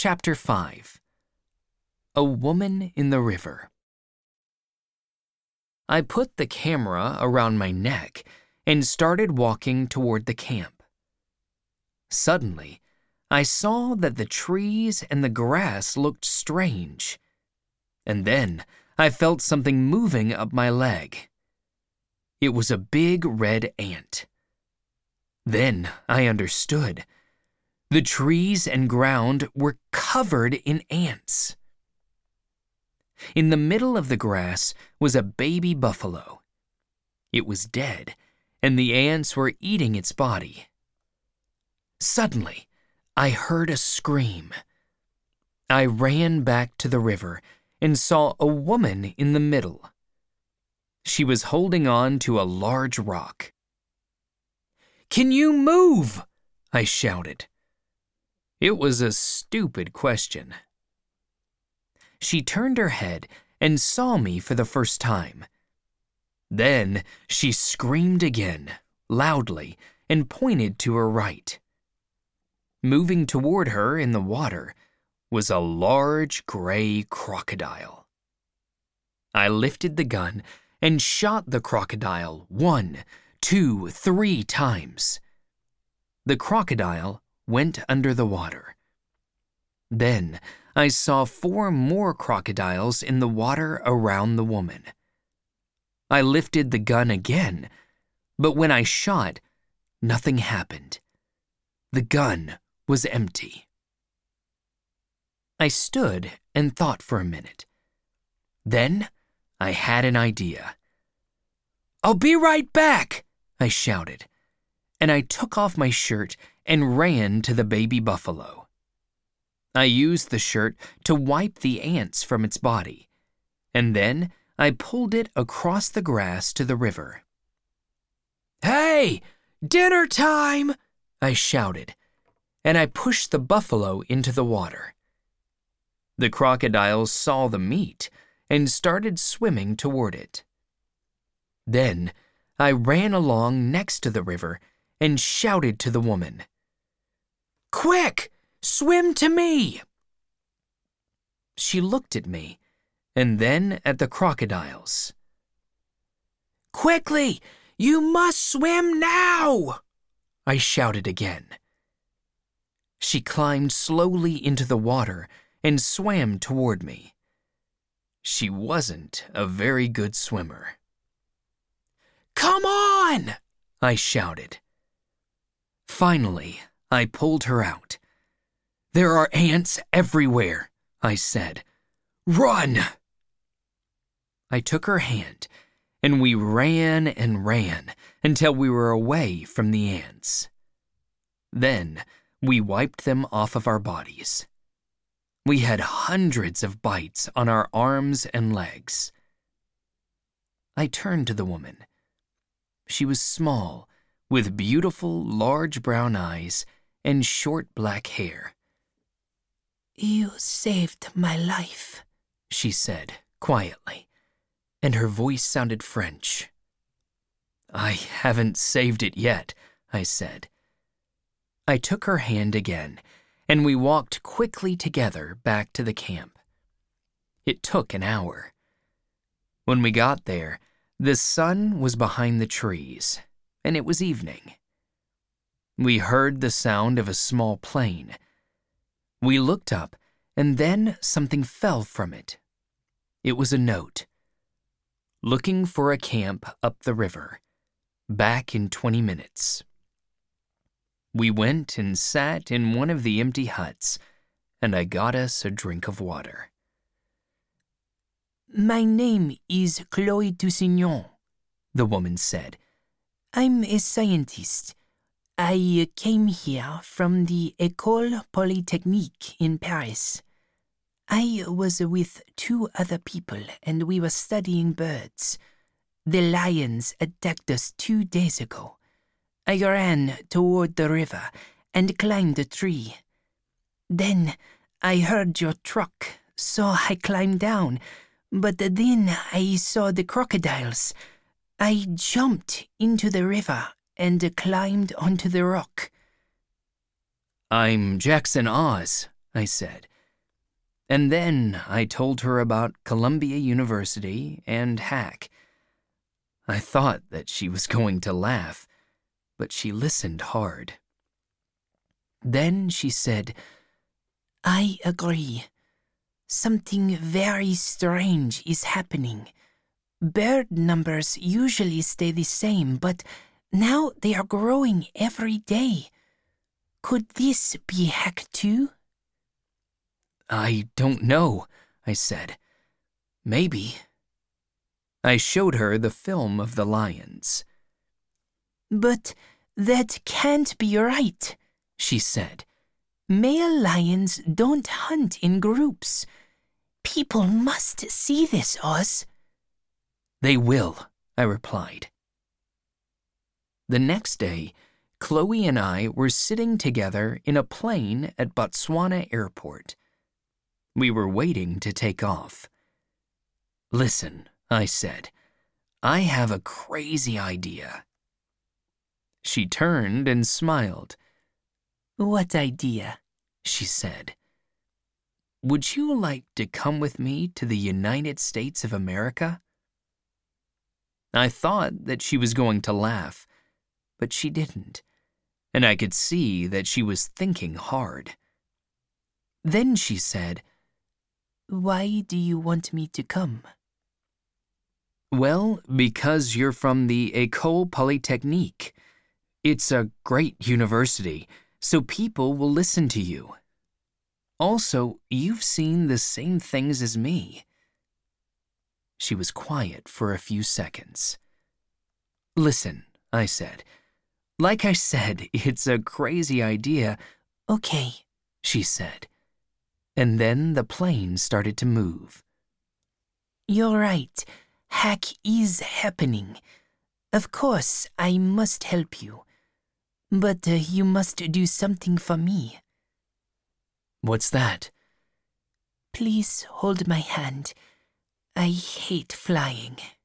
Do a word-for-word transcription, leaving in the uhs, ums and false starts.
Chapter five. A Woman in the River. I put the camera around my neck and started walking toward the camp. Suddenly, I saw that the trees and the grass looked strange. And then I felt something moving up my leg. It was a big red ant. Then I understood. The trees and ground were covered in ants. In the middle of the grass was a baby buffalo. It was dead, and the ants were eating its body. Suddenly, I heard a scream. I ran back to the river and saw a woman in the middle. She was holding on to a large rock. "Can you move?" I shouted. It was a stupid question. She turned her head and saw me for the first time. Then she screamed again, loudly, and pointed to her right. Moving toward her in the water was a large gray crocodile. I lifted the gun and shot the crocodile one, two, three times. The crocodile went under the water. Then I saw four more crocodiles in the water around the woman. I lifted the gun again, but when I shot, nothing happened. The gun was empty. I stood and thought for a minute. Then I had an idea. "I'll be right back," I shouted, and I took off my shirt and ran to the baby buffalo. I used the shirt to wipe the ants from its body, and then I pulled it across the grass to the river. "Hey, dinner time!" I shouted, and I pushed the buffalo into the water. The crocodiles saw the meat and started swimming toward it. Then I ran along next to the river and shouted to the woman, "Quick! Swim to me!" She looked at me, and then at the crocodiles. "Quickly! You must swim now!" I shouted again. She climbed slowly into the water and swam toward me. She wasn't a very good swimmer. "Come on!" I shouted. Finally, I pulled her out. "There are ants everywhere," I said. "Run!" I took her hand, and we ran and ran until we were away from the ants. Then we wiped them off of our bodies. We had hundreds of bites on our arms and legs. I turned to the woman. She was small, with beautiful large brown eyes and short black hair. "You saved my life," she said quietly, and her voice sounded French. "I haven't saved it yet," I said. I took her hand again, and we walked quickly together back to the camp. It took an hour. When we got there, the sun was behind the trees, and it was evening. We heard the sound of a small plane. We looked up, and then something fell from it. It was a note. "Looking for a camp up the river. Back in twenty minutes." We went and sat in one of the empty huts, and I got us a drink of water. "My name is Chloe Toussignon," the woman said. "I'm a scientist. I came here from the École Polytechnique in Paris. I was with two other people and we were studying birds. The lions attacked us two days ago. I ran toward the river and climbed a tree. Then I heard your truck, so I climbed down, but then I saw the crocodiles. I jumped into the river and climbed onto the rock." "I'm Jackson Oz," I said, And then I told her about Columbia University and Hack. I thought that she was going to laugh, but she listened hard. Then she said, "I agree. Something very strange is happening. Bird numbers usually stay the same, but now they are growing every day. Could this be Hack too?" "I don't know," I said. "Maybe." I showed her the film of the lions. "But that can't be right," she said. "Male lions don't hunt in groups. People must see this, Oz." "They will," I replied. The next day, Chloe and I were sitting together in a plane at Botswana Airport. We were waiting to take off. "Listen," I said, "I have a crazy idea." She turned and smiled. "What idea?" she said. "Would you like to come with me to the United States of America?" I thought that she was going to laugh, but she didn't, and I could see that she was thinking hard. Then she said, "Why do you want me to come?" "Well, because you're from the École Polytechnique. It's a great university, so people will listen to you. Also, you've seen the same things as me." She was quiet for a few seconds. "Listen," I said. "Like I said, it's a crazy idea." "Okay," she said. And then the plane started to move. "You're right. Hack is happening. Of course, I must help you. But uh, you must do something for me." "What's that?" "Please hold my hand. I hate flying."